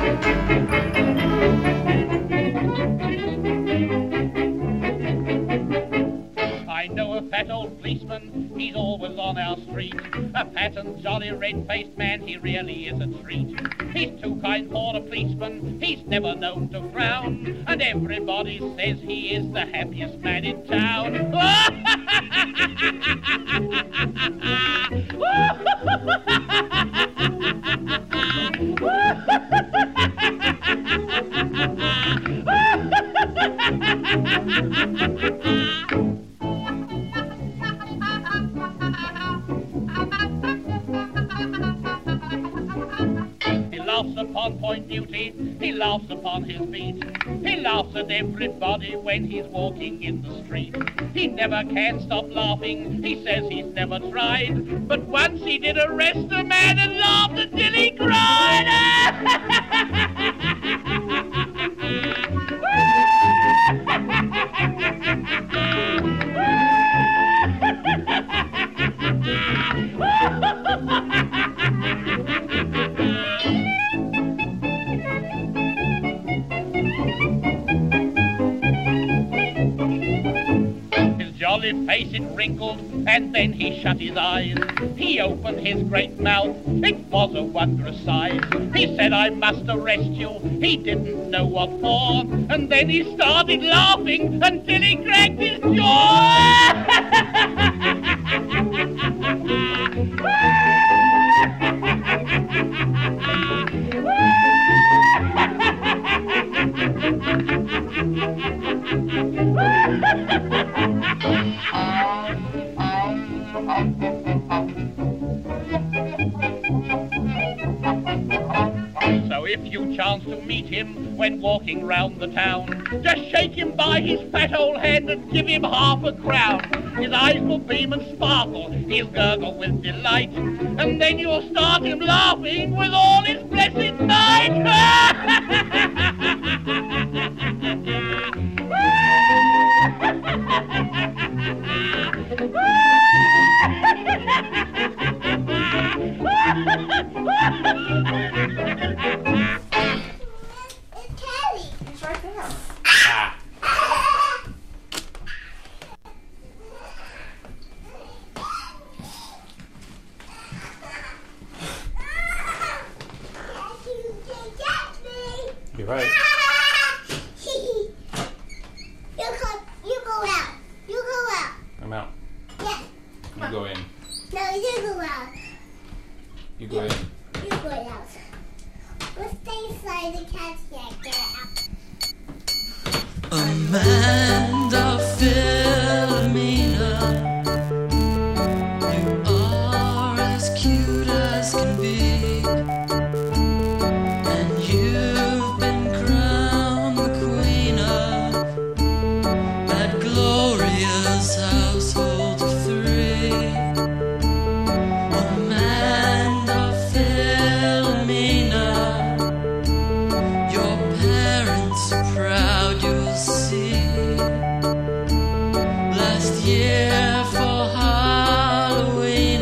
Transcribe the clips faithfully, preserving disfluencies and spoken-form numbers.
I know a fat old policeman, he's always on our street. A fat and jolly red-faced man, he really is a treat. He's too kind for a policeman, he's never known to frown. And everybody says he is the happiest man in town. He laughs upon point duty, he laughs upon his beat. He laughs at everybody when he's walking in the street. He never can stop laughing, he says he's never tried. But once he did arrest a man and laughed until he cried. Jolly face it wrinkled, and then he shut his eyes. He opened his great mouth, it was a wondrous size. He said, I must arrest you, he didn't know what for. And then he started laughing until he cracked his jaw. So if you chance to meet him when walking round the town, just shake him by his fat old hand and give him half a crown. His eyes will beam and sparkle, he'll gurgle with delight, and then you'll start him laughing with all his blessed might. He's right there. Ah. You're right. You go, you go out. You go out. I'm out. Yeah. You go in. No, you go out. You go in. You go out. Let's stay inside the cat's yet. Get out. Amanda Philomena, you are as cute as can be, and you've been crowned the queen of that glorious household of three. Amanda Philomena, your parents are proud, you'll see. Last year for Halloween,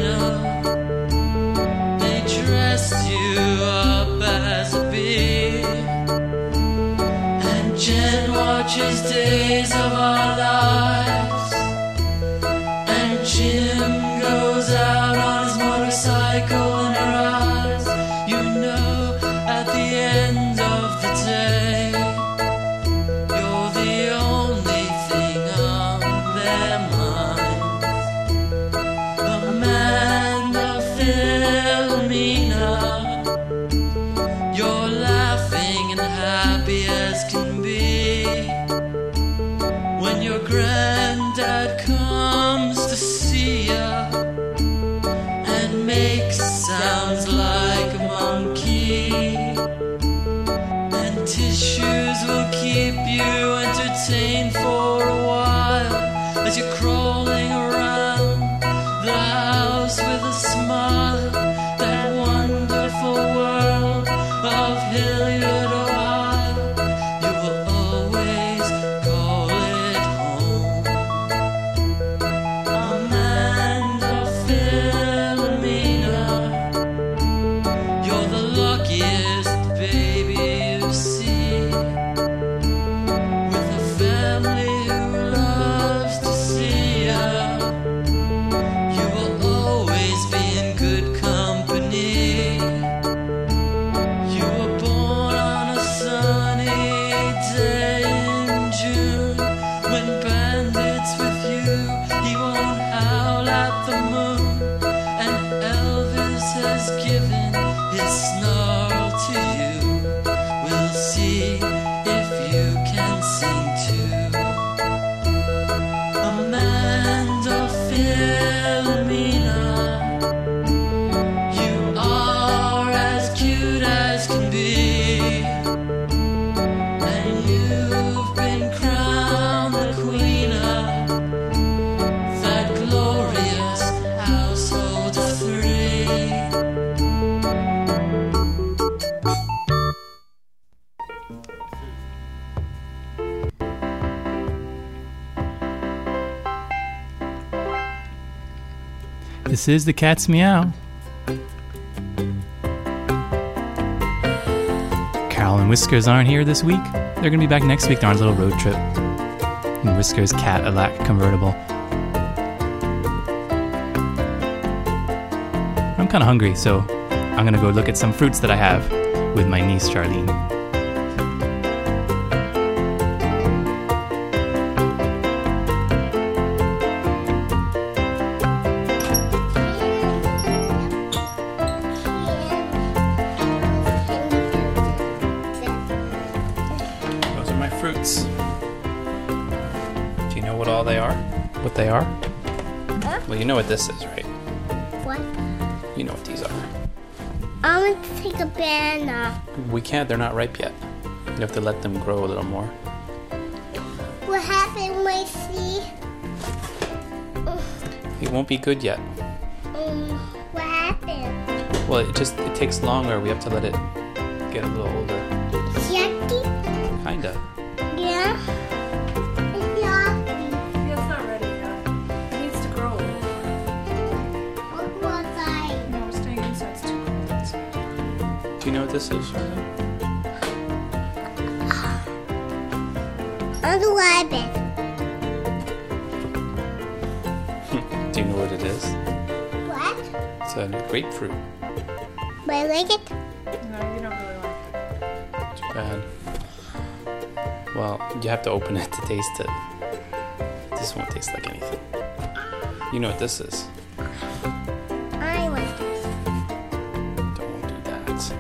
they dressed you up as a bee. And Jen watches Days of Our Lives, and Jim goes out on his motorcycle in her eyes. You know at the end of the day, you're the only thing on their minds. Amanda Philomena, you're laughing and happy as can be. When your granddad comes to see ya and makes sounds like a monkey, and tissues will keep you entertained for a while as you're crawling around the house with a smile. That wonderful world of Hilliard, Ohio, you will always call it home. Amanda Philomena, you're the luckiest baby as can be. And you've been crowned the queen of that glorious household of three. This is the Cat's Meow. Carol and Whiskers aren't here this week. They're going to be back next week. They're on a little road trip. And Whiskers' Cadillac convertible. I'm kind of hungry, so I'm going to go look at some fruits that I have with my niece Charlene. Those are my fruits. Do you know what all they are? What they are? Huh? Well, you know what this is, right? What? You know what these are. I want to take a banana. We can't, they're not ripe yet. You have to let them grow a little more. What happened, Lacey? It won't be good yet. Um, what happened? Well, it just, it takes longer. We have to let it get a little older. Yucky? Kinda. Yeah. It's yucky. Yeah, it's not ready yet. It needs to grow a little. Look what I... No, we're staying inside. It's too cold outside. Do you know what this is, Charlotte? I'm the rabbit. Do you know what it is? What? It's a grapefruit. But I like it. No, you don't really like it. Too bad. Well, you have to open it to taste it. This won't taste like anything. You know what this is? I like this. Don't do that.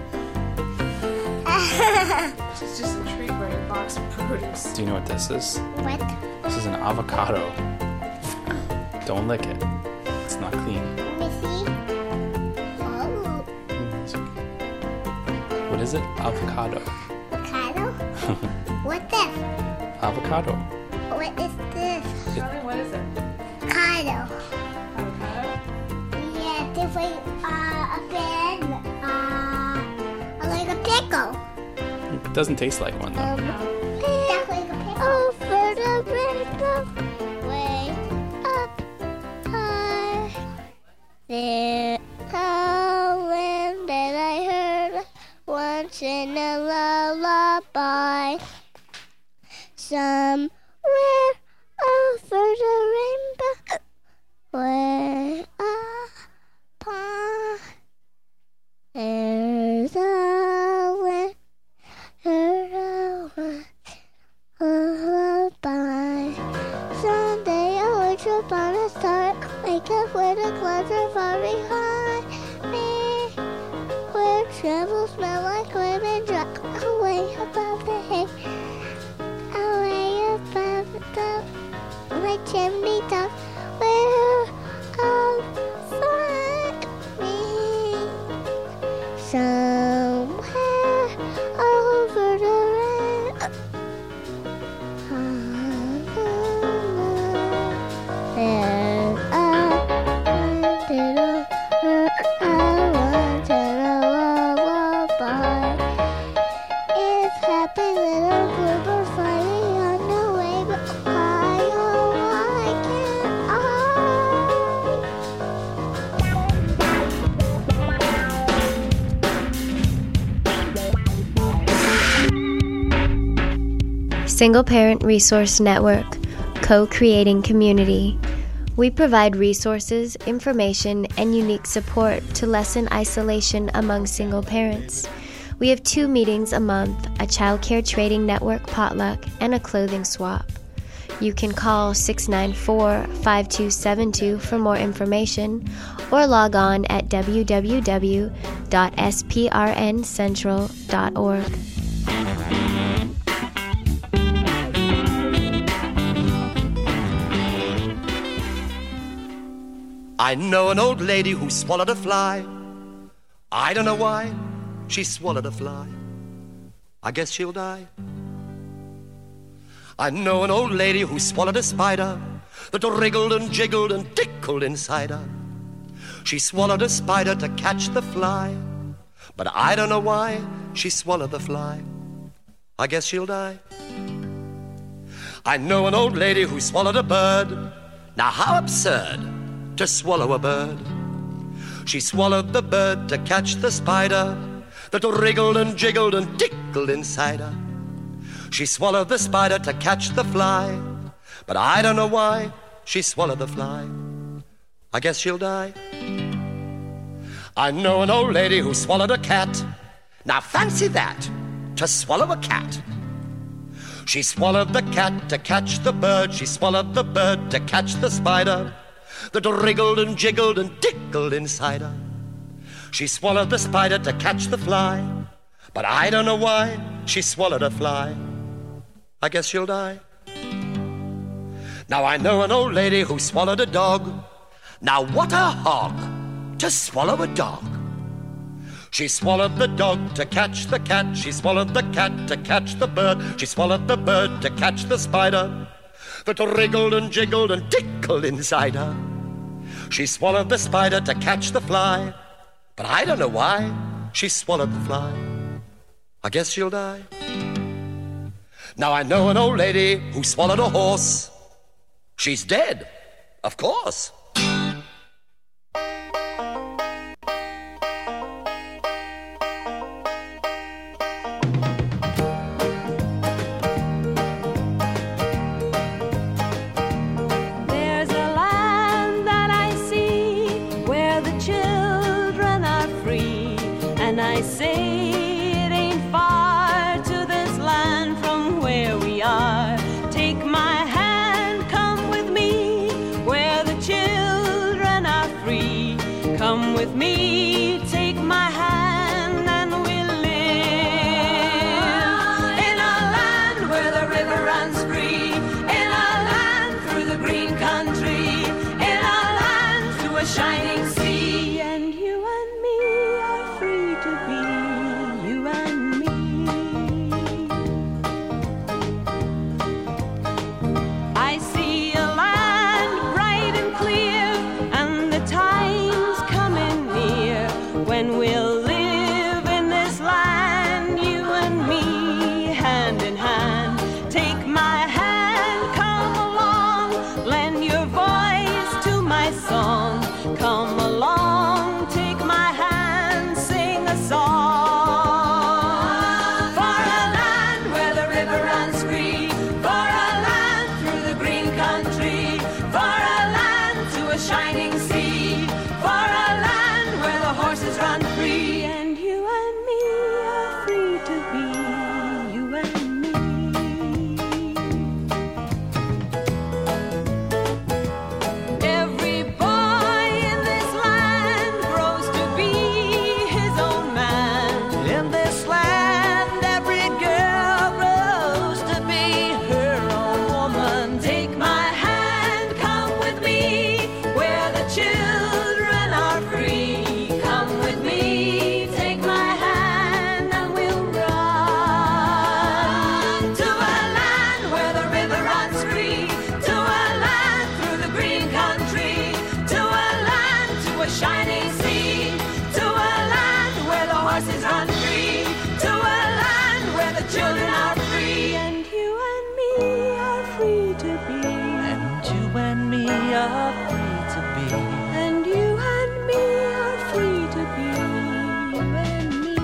It's just a treat for a box of produce. Do you know what this is? What? This is an avocado. Don't lick it. It's not clean. Let me see. Oh, Mm, it's okay. What is it? Avocado. avocado? What's this? Avocado. What is this? Charlie, what is it? Avocado. Avocado? Yeah, it's like uh, a bed, uh, like a pickle. It doesn't taste like one though. Um, that's like a pickle. Over the rainbow, way up high. There, a wind that I heard once in a lullaby. Somewhere over the rainbow, way up there's a wind, heard a wind, lullaby. Someday I'll wake up on a star, wake up where the clouds are far behind me, where travel smell like women drop away above the hay, away above the top, my chimney top, where I'll find me. Somewhere over the rain, there's a little, I want a lullaby. It's happy little bluebird flying on the way, but why, oh, why can't I? Single Parent Resource Network, co-creating community. We provide resources, information, and unique support to lessen isolation among single parents. We have two meetings a month, a child care trading network potluck, and a clothing swap. You can call six nine four, five two seven two for more information, or log on at w w w dot s p r n central dot org. I know an old lady who swallowed a fly. I don't know why, she swallowed a fly. I guess she'll die. I know an old lady who swallowed a spider that wriggled and jiggled and tickled inside her. She swallowed a spider to catch the fly, but I don't know why she swallowed the fly. I guess she'll die. I know an old lady who swallowed a bird. Now how absurd to swallow a bird. She swallowed the bird to catch the spider that wriggled and jiggled and tickled inside her. She swallowed the spider to catch the fly, but I don't know why she swallowed the fly. I guess she'll die. I know an old lady who swallowed a cat. Now fancy that, to swallow a cat. She swallowed the cat to catch the bird. She swallowed the bird to catch the spider that wriggled and jiggled and tickled inside her. She swallowed the spider to catch the fly, but I don't know why she swallowed a fly. I guess she'll die. Now I know an old lady who swallowed a dog. Now what a hog to swallow a dog. She swallowed the dog to catch the cat. She swallowed the cat to catch the bird. She swallowed the bird to catch the spider that wriggled and jiggled and tickled inside her. She swallowed the spider to catch the fly, but I don't know why she swallowed the fly. I guess she'll die. Now I know an old lady who swallowed a horse. She's dead, of course. I say it ain't far to this land from where we are. Take my hand, come with me, where the children are free. Come with me, take my hand, and we'll live in a land where the river runs free, in a land through the green country, in a land to a shining sea. And you and me are free to be, you and me. I see a land bright and clear, and the time's coming near when we'll live in this land, you and me, hand in hand. Take my hand, come along, lend your voice to my song. Come along, take my hand, sing a song. For a land where the river runs free, for a land through the green country, for a land to a shining sea, for a land where the horses run free, and you and me are free to be, you and me. Every boy in this land grows to be his own man. In this land, every girl grows to be her own woman. Take my hand, come with me, where the children are free. Come with me, take my hand, and we'll run to a land where the river runs free, to a land through the green country, to a land to a shining sea, to a land where the horses run free, to a land where the children are free, and you and me are free to be, and you and me are free to be, and you and me are free to be, you and me.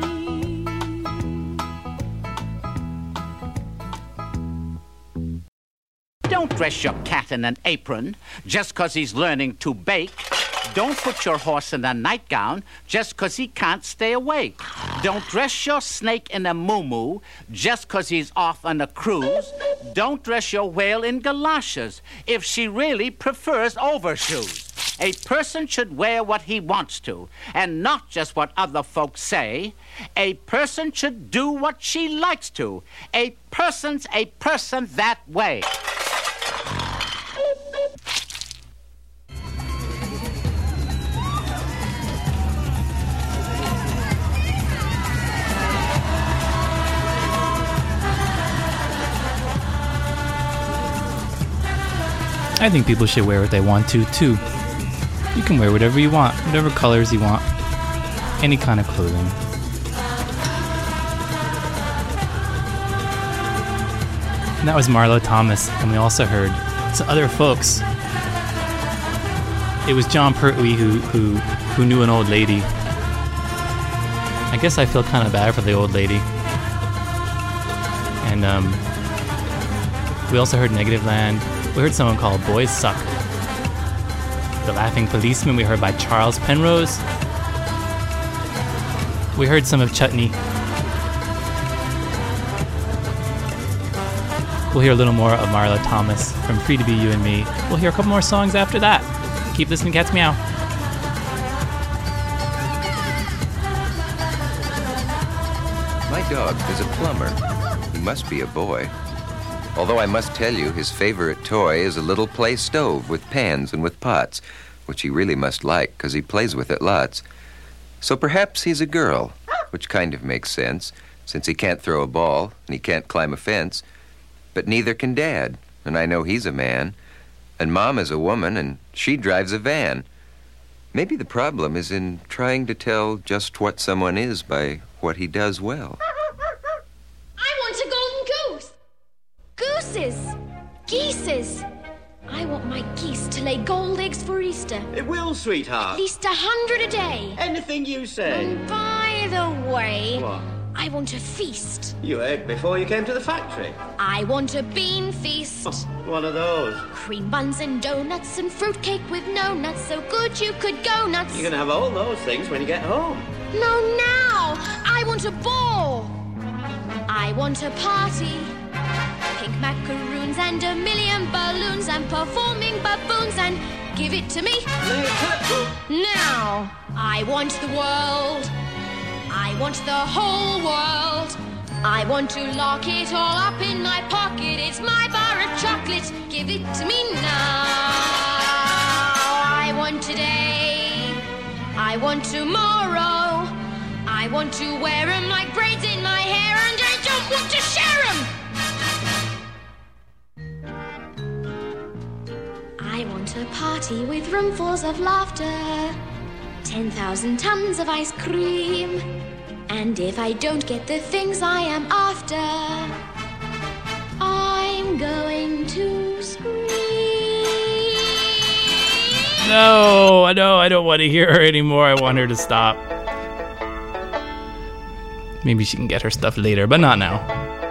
Don't dress your cat in an apron just 'cause he's learning to bake. Don't put your horse in a nightgown just 'cause he can't stay awake. Don't dress your snake in a muumuu just 'cause he's off on a cruise. Don't dress your whale in galoshes if she really prefers overshoes. A person should wear what he wants to, and not just what other folks say. A person should do what she likes to. A person's a person that way. I think people should wear what they want to, too. You can wear whatever you want, whatever colors you want, any kind of clothing. And that was Marlo Thomas, and we also heard some other folks. It was John Pertwee who, who, who knew an old lady. I guess I feel kind of bad for the old lady. And um, we also heard Negative Land. We heard someone called Boys Suck. The Laughing Policeman we heard by Charles Penrose. We heard some of Chutney. We'll hear a little more of Marlo Thomas from Free to Be You and Me. We'll hear a couple more songs after that. Keep listening, Cats Meow. My dog is a plumber. He must be a boy. Although I must tell you, his favorite toy is a little play stove with pans and with pots, which he really must like, because he plays with it lots. So perhaps he's a girl, which kind of makes sense, since he can't throw a ball and he can't climb a fence. But neither can Dad, and I know he's a man. And Mom is a woman, and she drives a van. Maybe the problem is in trying to tell just what someone is by what he does well. I want a golden goose. Gooses. Geeses. I want my geese to lay gold eggs for Easter. It will, sweetheart. At least a hundred a day. Anything you say. And by the way... What? I want a feast. You ate before you came to the factory. I want a bean feast. Oh, one of those. Cream buns and donuts and fruitcake with no nuts, so good you could go nuts. You're going to have all those things when you get home. No, now! I want a ball. I want a party. Pink macaroons and a million balloons and performing baboons and give it to me. Now! I want the world. I want the whole world. I want to lock it all up in my pocket. It's my bar of chocolate. Give it to me now. I want today. I want tomorrow. I want to wear 'em like braids in my hair, and I don't want to share 'em. I want a party with roomfuls of laughter. ten thousand tons of ice cream. And if I don't get the things I am after, I'm going to scream. No, no, I don't want to hear her anymore. I want her to stop. Maybe she can get her stuff later, but not now.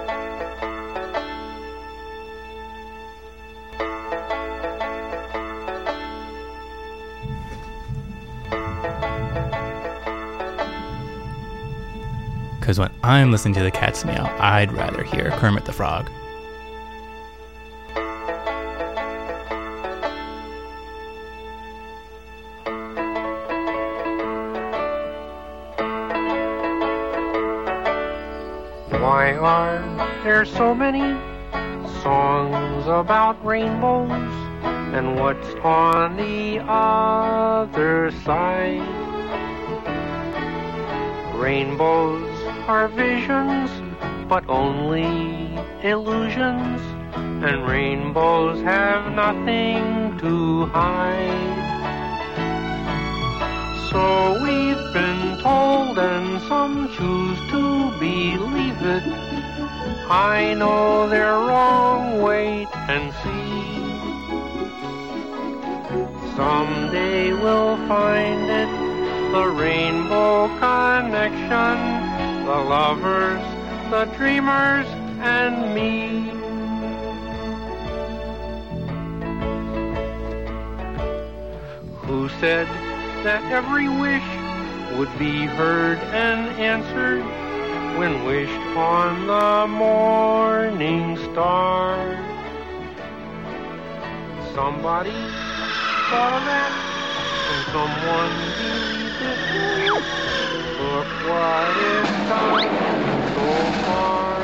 Because when I'm listening to the Cats Meow, I'd rather hear Kermit the Frog. Why are there so many songs about rainbows? And what's on the other side? Rainbows are visions, but only illusions, and rainbows have nothing to hide. So we've been told, and some choose to believe it. I know they're wrong, wait and see. Someday we'll find it, the rainbow connection. The lovers, the dreamers, and me. Who said that every wish would be heard and answered when wished on the morning star? Somebody thought of that, and someone believed it. Look what is done so far.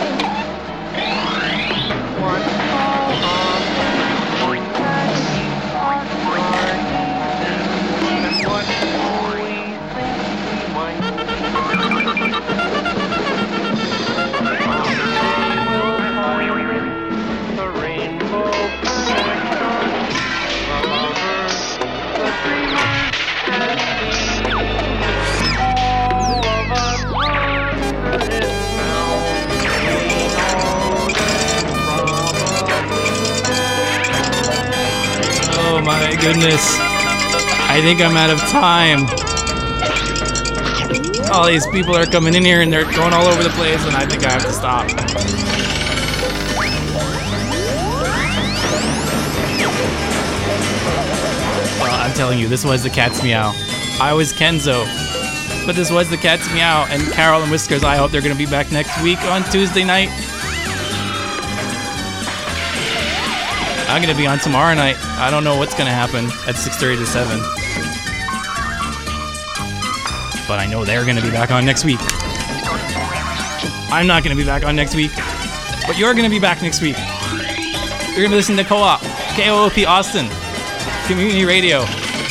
What's all on that that are and what do we think we might We'll find the rainbow connection. goodness. I think I'm out of time. All these people are coming in here and they're going all over the place, and I think I have to stop. Well, I'm telling you, this was the Cat's Meow. I was Kenzo, but this was the Cat's Meow, and Carol and Whiskers, I hope they're going to be back next week on Tuesday night. I'm going to be on tomorrow night. I don't know what's going to happen at six thirty to seven. But I know they're going to be back on next week. I'm not going to be back on next week, but you're going to be back next week. You're going to be listening to Co-op, K O O P Austin, Community Radio,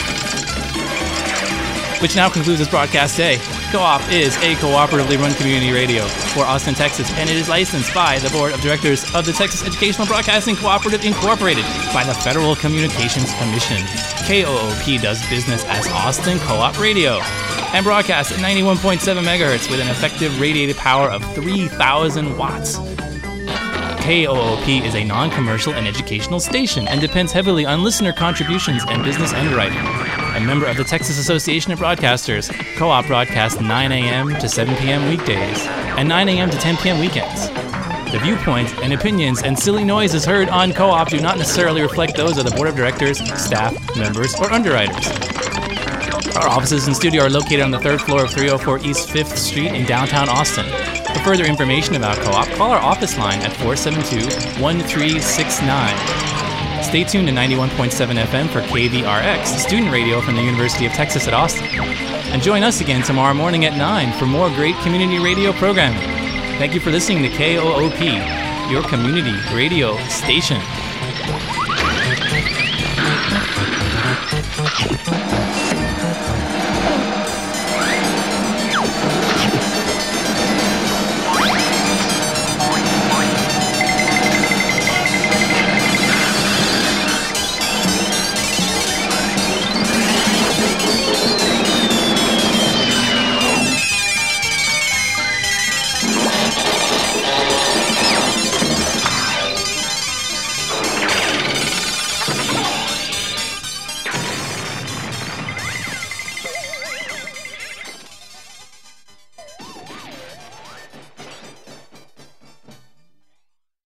which now concludes this broadcast day. Co-op is a cooperatively run community radio for Austin, Texas, and it is licensed by the Board of Directors of the Texas Educational Broadcasting Cooperative Incorporated by the Federal Communications Commission. K O O P does business as Austin Co-op Radio and broadcasts at ninety-one point seven megahertz with an effective radiated power of three thousand watts. K O O P is a non-commercial and educational station and depends heavily on listener contributions and business underwriting. A member of the Texas Association of Broadcasters, Co-op broadcasts nine a.m. to seven p.m. weekdays and nine a.m. to ten p.m. weekends. The viewpoints and opinions and silly noises heard on Co-op do not necessarily reflect those of the Board of Directors, staff, members, or underwriters. Our offices and studio are located on the third floor of three oh four East fifth Street in downtown Austin. For further information about Co-op, call our office line at four seven two, one three six nine. Stay tuned to ninety-one point seven F M for K V R X, student radio from the University of Texas at Austin. And join us again tomorrow morning at nine for more great community radio programming. Thank you for listening to K O O P, your community radio station. Thank you.